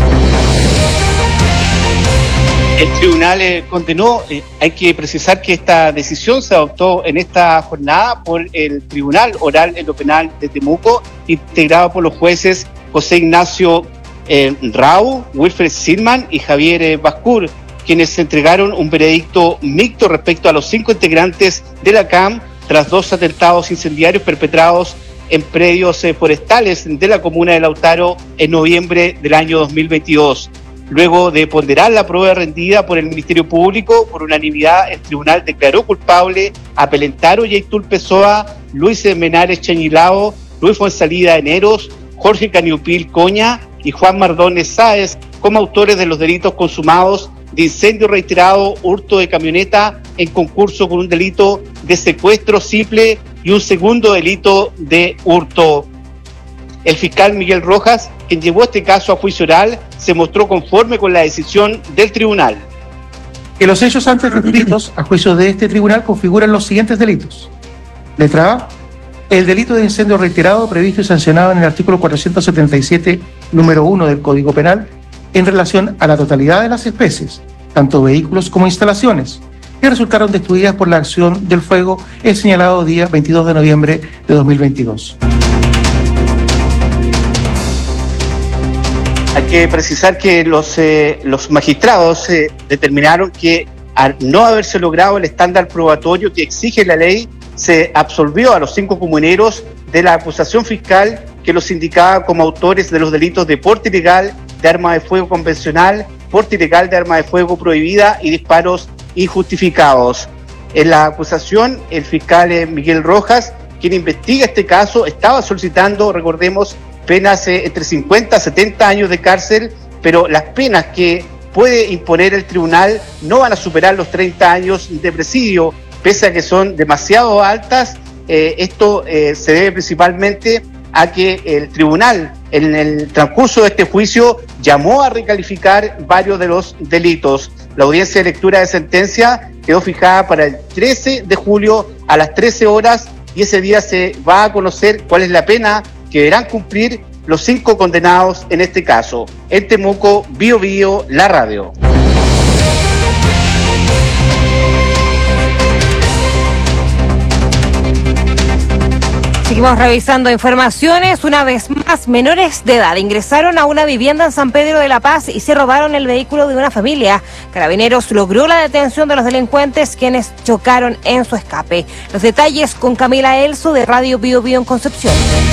El tribunal eh, condenó, eh, hay que precisar que esta decisión se adoptó en esta jornada por el Tribunal Oral en lo Penal de Temuco, integrado por los jueces José Ignacio eh, Rau, Wilfred Silman y Javier eh, Bascur, quienes entregaron un veredicto mixto respecto a los cinco integrantes de la C A M tras dos atentados incendiarios perpetrados en predios eh, forestales de la comuna de Lautaro en noviembre del año dos mil veintidós. Luego de ponderar la prueba rendida por el Ministerio Público, por unanimidad el tribunal declaró culpable a Pelentaro Yaitul Pessoa, Luis Menares Cheñilao, Luis Fuensalida Eneros, Jorge Caniupil Coña y Juan Mardones Sáez como autores de los delitos consumados de incendio reiterado, hurto de camioneta en concurso con un delito de secuestro simple y un segundo delito de hurto. El fiscal Miguel Rojas, quien llevó este caso a juicio oral, se mostró conforme con la decisión del tribunal. Que los hechos antes referidos a juicio de este tribunal configuran los siguientes delitos. Letra A, el delito de incendio reiterado previsto y sancionado en el artículo cuatrocientos setenta y siete, número uno del Código Penal, en relación a la totalidad de las especies, tanto vehículos como instalaciones, que resultaron destruidas por la acción del fuego el señalado día veintidós de noviembre de dos mil veintidós. Hay que precisar que los, eh, los magistrados eh, determinaron que al no haberse logrado el estándar probatorio que exige la ley, se absolvió a los cinco comuneros de la acusación fiscal que los indicaba como autores de los delitos de porte ilegal de arma de fuego convencional, porte ilegal de arma de fuego prohibida y disparos injustificados. En la acusación, el fiscal eh, Miguel Rojas, quien investiga este caso, estaba solicitando, recordemos, penas eh, entre cincuenta a setenta años de cárcel, pero las penas que puede imponer el tribunal no van a superar los treinta años de presidio, pese a que son demasiado altas. Eh, esto eh, se debe principalmente a que el tribunal, en el transcurso de este juicio, llamó a recalificar varios de los delitos. La audiencia de lectura de sentencia quedó fijada para el trece de julio a las trece horas y ese día se va a conocer cuál es la pena que deberán cumplir los cinco condenados en este caso. En Temuco, Bio Bio, la radio. Seguimos revisando informaciones. Una vez más, menores de edad ingresaron a una vivienda en San Pedro de la Paz y se robaron el vehículo de una familia. Carabineros logró la detención de los delincuentes quienes chocaron en su escape. Los detalles con Camila Elso de Radio Bio Bio en Concepción.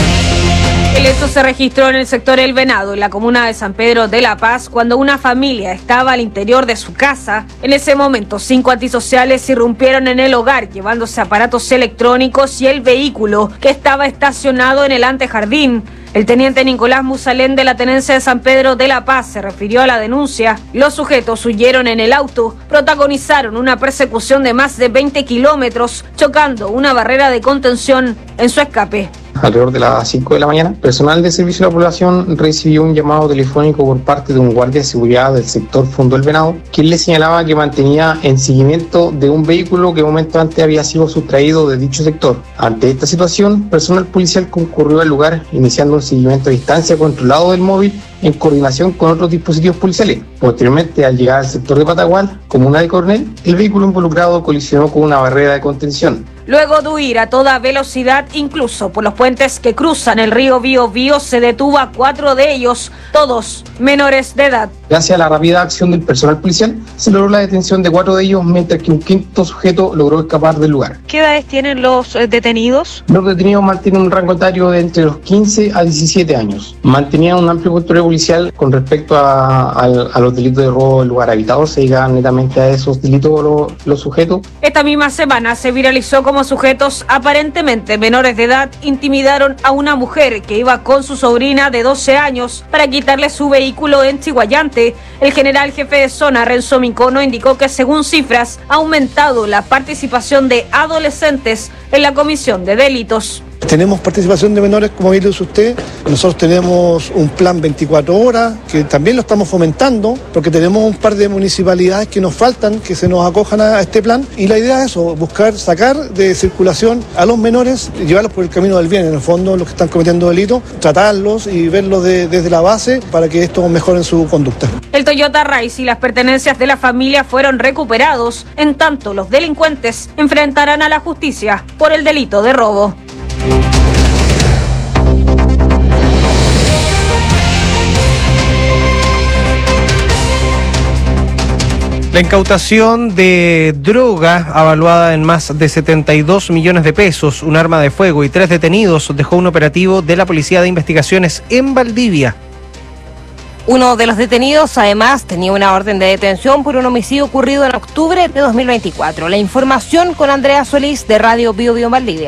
El hecho se registró en el sector El Venado, en la comuna de San Pedro de la Paz, cuando una familia estaba al interior de su casa. En ese momento, cinco antisociales irrumpieron en el hogar, llevándose aparatos electrónicos y el vehículo que estaba estacionado en el antejardín. El teniente Nicolás Musalén de la Tenencia de San Pedro de la Paz se refirió a la denuncia. Los sujetos huyeron en el auto, protagonizaron una persecución de más de veinte kilómetros, chocando una barrera de contención en su escape. Alrededor de las cinco de la mañana, personal de servicio a la población recibió un llamado telefónico por parte de un guardia de seguridad del sector Fondo El Venado, quien le señalaba que mantenía en seguimiento de un vehículo que un momento antes había sido sustraído de dicho sector. Ante esta situación, personal policial concurrió al lugar, iniciando un seguimiento a distancia controlado del móvil en coordinación con otros dispositivos policiales. Posteriormente, al llegar al sector de Patagual, comuna de Coronel, el vehículo involucrado colisionó con una barrera de contención. Luego de huir a toda velocidad, incluso por los puentes que cruzan el río Bío Bío, se detuvo a cuatro de ellos, todos menores de edad. Gracias a la rápida acción del personal policial, se logró la detención de cuatro de ellos, mientras que un quinto sujeto logró escapar del lugar. ¿Qué edades tienen los eh, detenidos? Los detenidos mantienen un rango etario de entre los quince a diecisiete años. Mantenían un amplio control policial con respecto a, a, a los delitos de robo del lugar habitado. Se dedicaban netamente a esos delitos los, los sujetos. Esta misma semana se viralizó como sujetos aparentemente menores de edad intimidaron a una mujer que iba con su sobrina de doce años para quitarle su vehículo en Chiguayante. El general jefe de zona, Renzo Mincono, indicó que según cifras ha aumentado la participación de adolescentes en la comisión de delitos. Tenemos participación de menores, como bien dice usted. Nosotros tenemos un plan veinticuatro horas, que también lo estamos fomentando, porque tenemos un par de municipalidades que nos faltan, que se nos acojan a este plan. Y la idea es eso, buscar sacar de circulación a los menores, llevarlos por el camino del bien, en el fondo, los que están cometiendo delitos, tratarlos y verlos de, desde la base para que esto mejore su conducta. El Toyota Rise y las pertenencias de la familia fueron recuperados, en tanto los delincuentes enfrentarán a la justicia por el delito de robo. La incautación de droga, avaluada en más de setenta y dos millones de pesos, un arma de fuego y tres detenidos, dejó un operativo de la Policía de Investigaciones en Valdivia. Uno de los detenidos, además, tenía una orden de detención por un homicidio ocurrido en octubre de dos mil veinticuatro. La información con Andrea Solís de Radio Bio Bio Valdivia.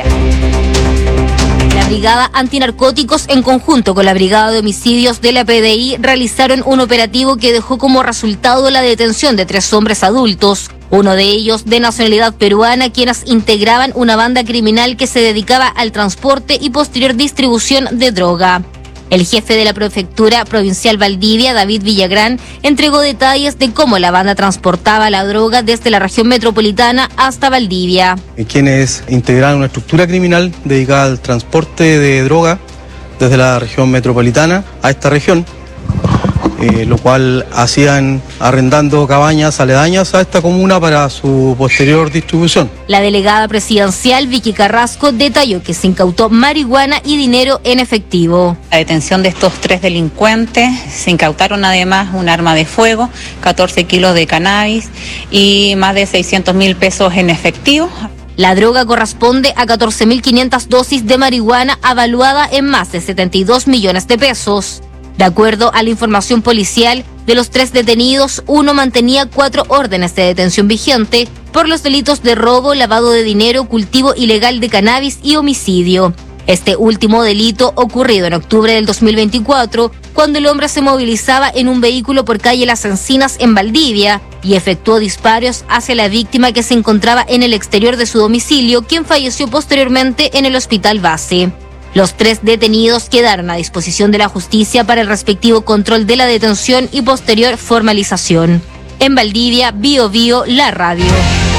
La Brigada Antinarcóticos, en conjunto con la Brigada de Homicidios de la P D I, realizaron un operativo que dejó como resultado la detención de tres hombres adultos, uno de ellos de nacionalidad peruana, quienes integraban una banda criminal que se dedicaba al transporte y posterior distribución de droga. El jefe de la Prefectura Provincial Valdivia, David Villagrán, entregó detalles de cómo la banda transportaba la droga desde la región metropolitana hasta Valdivia. Quienes integraron una estructura criminal dedicada al transporte de droga desde la región metropolitana a esta región, eh, lo cual hacían arrendando cabañas aledañas a esta comuna para su posterior distribución. La delegada presidencial Vicky Carrasco detalló que se incautó marihuana y dinero en efectivo. La detención de estos tres delincuentes, se incautaron además un arma de fuego, catorce kilos de cannabis y más de seiscientos mil pesos en efectivo. La droga corresponde a catorce mil quinientas dosis de marihuana avaluada en más de setenta y dos millones de pesos. De acuerdo a la información policial, de los tres detenidos, uno mantenía cuatro órdenes de detención vigente por los delitos de robo, lavado de dinero, cultivo ilegal de cannabis y homicidio. Este último delito ocurrido en octubre del dos mil veinticuatro, cuando el hombre se movilizaba en un vehículo por calle Las Encinas en Valdivia y efectuó disparos hacia la víctima que se encontraba en el exterior de su domicilio, quien falleció posteriormente en el hospital base. Los tres detenidos quedaron a disposición de la justicia para el respectivo control de la detención y posterior formalización. En Valdivia, Bio Bio, la radio.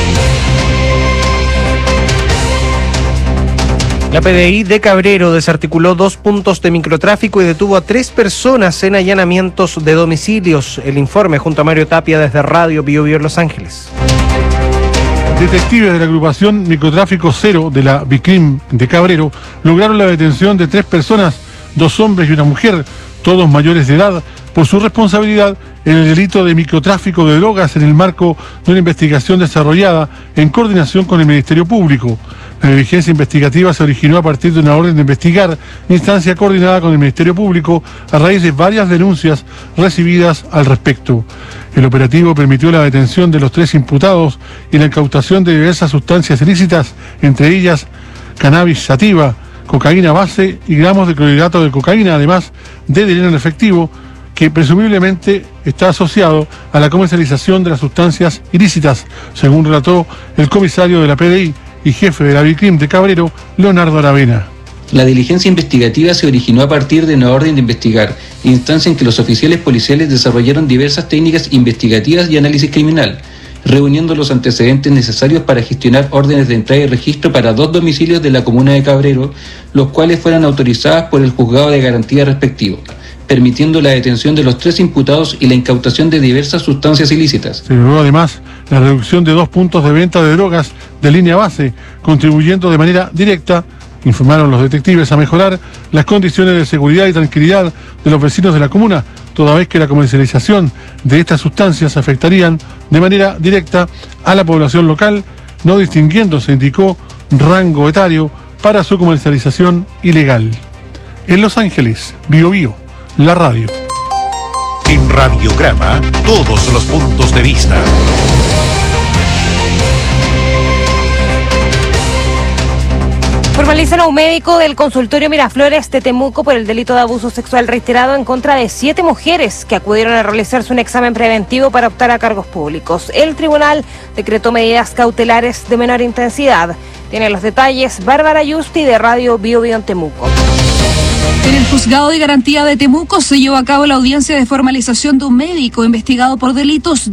La P D I de Cabrero desarticuló dos puntos de microtráfico y detuvo a tres personas en allanamientos de domicilios. El informe junto a Mario Tapia desde Radio Bio Bio Los Ángeles. Detectives de la agrupación Microtráfico Cero de la Bicrim de Cabrero lograron la detención de tres personas, dos hombres y una mujer, todos mayores de edad, por su responsabilidad en el delito de microtráfico de drogas en el marco de una investigación desarrollada en coordinación con el Ministerio Público. La diligencia investigativa se originó a partir de una orden de investigar, instancia coordinada con el Ministerio Público a raíz de varias denuncias recibidas al respecto. El operativo permitió la detención de los tres imputados y la incautación de diversas sustancias ilícitas, entre ellas cannabis sativa, cocaína base y gramos de clorhidrato de cocaína, además de dinero en efectivo, que presumiblemente está asociado a la comercialización de las sustancias ilícitas, según relató el comisario de la P D I y jefe de la Bicrim de Cabrero, Leonardo Aravena. La diligencia investigativa se originó a partir de una orden de investigar, instancia en que los oficiales policiales desarrollaron diversas técnicas investigativas y análisis criminal, reuniendo los antecedentes necesarios para gestionar órdenes de entrada y registro para dos domicilios de la comuna de Cabrero, los cuales fueran autorizadas por el juzgado de garantía respectivo, permitiendo la detención de los tres imputados y la incautación de diversas sustancias ilícitas. Se logró además la reducción de dos puntos de venta de drogas de línea base, contribuyendo de manera directa, informaron los detectives, a mejorar las condiciones de seguridad y tranquilidad de los vecinos de la comuna, toda vez que la comercialización de estas sustancias afectarían de manera directa a la población local, no distinguiéndose, indicó, rango etario para su comercialización ilegal. En Los Ángeles, Bio Bio, la radio. En Radiograma, todos los puntos de vista. Formalizan a un médico del consultorio Miraflores de Temuco por el delito de abuso sexual reiterado en contra de siete mujeres que acudieron a realizarse un examen preventivo para optar a cargos públicos. El tribunal decretó medidas cautelares de menor intensidad. Tiene los detalles Bárbara Yusti de Radio Bio Bio en Temuco. En el Juzgado de Garantía de Temuco se llevó a cabo la audiencia de formalización de un médico investigado por delitos